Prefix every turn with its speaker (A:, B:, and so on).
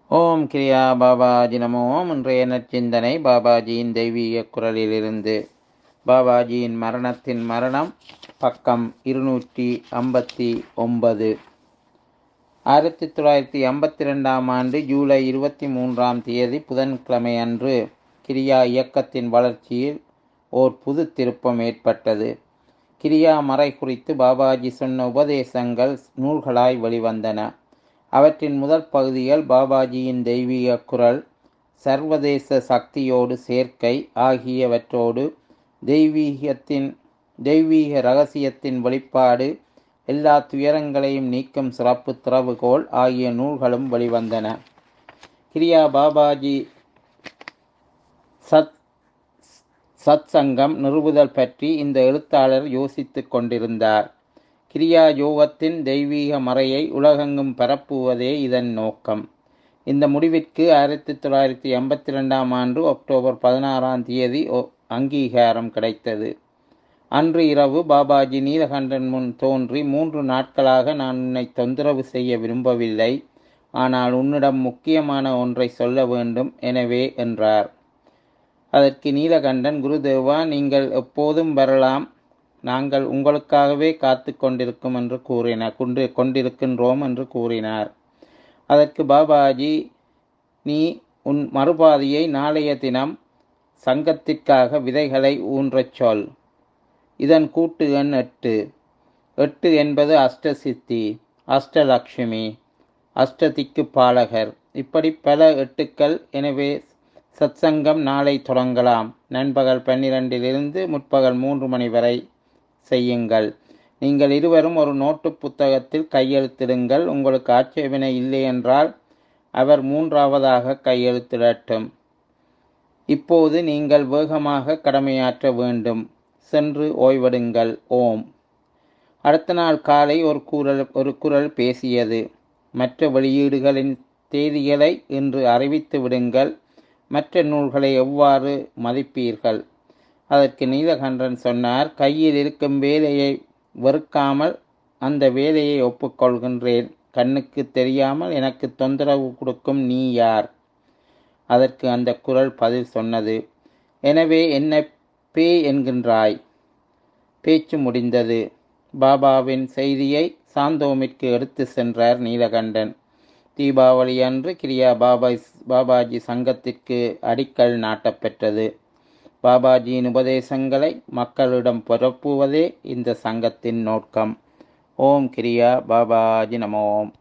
A: ஓம் கிரியா பாபாஜி நமோ. இன்றைய நற்சிந்தனை பாபாஜியின் தெய்வீக குரலிலிருந்து. பாபாஜியின் மரணத்தின் மரணம், பக்கம் 259. 1952 ஆண்டு ஜூலை 23 புதன்கிழமை அன்று கிரியா இயக்கத்தின் வளர்ச்சியில் ஓர் புது திருப்பம் ஏற்பட்டது. கிரியா மறை குறித்து பாபாஜி சொன்ன உபதேசங்கள் நூல்களாய் வெளிவந்தன. அவற்றின் முதல் பகுதிகள் பாபாஜியின் தெய்வீக குரல், சர்வதேச சக்தியோடு சேர்க்கை ஆகியவற்றோடு தெய்வீக இரகசியத்தின் வெளிப்பாடு, எல்லா துயரங்களையும் நீக்கும் சிறப்பு திறவுகோல் ஆகிய நூல்களும் வெளிவந்தன. கிரியா பாபாஜி சத்சங்கம் நிறுவுதல் பற்றி இந்த எழுத்தாளர் யோசித்து கொண்டிருந்தார். கிரியா யோகத்தின் தெய்வீக மறையை உலகெங்கும் பரப்புவதே இதன் நோக்கம். இந்த முடிவிற்கு 1952 ஆண்டு அக்டோபர் 16 அங்கீகாரம் கிடைத்தது. அன்று இரவு பாபாஜி நீலகண்டன் முன் தோன்றி, 3 நாட்களாக நான் உன்னை தொந்தரவு செய்ய விரும்பவில்லை, ஆனால் உன்னிடம் முக்கியமான ஒன்றை சொல்ல வேண்டும், எனவே என்றார். அதற்கு நீலகண்டன், குருதேவா, நீங்கள் எப்போதும் வரலாம், நாங்கள் உங்களுக்காகவே காத்து கொண்டிருக்கின்றோம் என்று கூறினார். அதற்கு பாபாஜி, நீ உன் மறுபாதையை நாளைய தினம் சங்கத்திற்காக விதைகளை ஊன்றச் சொல். இதன் கூட்டு எண் 8. 8 என்பது அஷ்டசித்தி, அஷ்டலக்ஷ்மி, அஷ்டதிக்கு பாலகர், இப்படி பல 8க்கள். எனவே சத்சங்கம் நாளை தொடங்கலாம். நண்பகல் 12 முற்பகல் 3 மணி வரை செய்யுங்கள். நீங்கள் இருவரும் ஒரு நோட்டு புத்தகத்தில் கையெழுத்திடுங்கள். உங்களுக்கு ஆட்சேபனை இல்லை என்றால் அவர் 3ஆவதாக கையெழுத்திடட்டும். இப்போது நீங்கள் வேகமாக கடமையாற்ற வேண்டும். சென்று ஓய்வெடுங்கள். ஓம். அடுத்த நாள் காலை ஒரு குரல் பேசியது. மற்ற வெளியீடுகளின் தேதிகளை இன்று அறிவித்து விடுங்கள். மற்ற நூல்களை எவ்வாறு மதிப்பீர்கள்? அதற்கு நீலகண்டன் சொன்னார், கையில் இருக்கும் வேலையை வெறுக்காமல் அந்த வேலையை ஒப்புக்கொள்கின்றேன். கண்ணுக்கு தெரியாமல் எனக்கு தொந்தரவு கொடுக்கும் நீ யார்? அதற்கு அந்த குரல் பதில் சொன்னது, எனவே என்னை பேய் என்கின்றாய். பேச்சு முடிந்தது. பாபாவின் செய்தியை சாந்தோமிற்கு எடுத்து சென்றார் நீலகண்டன். தீபாவளி அன்று கிரியா பாபாஜி சங்கத்திற்கு அடிக்கல் நாட்டப்பெற்றது. பாபாஜியின் உபதேசங்களை மக்களிடம் பரப்புவதே இந்த சங்கத்தின் நோக்கம். ஓம் கிரியா பாபாஜி நமோம்.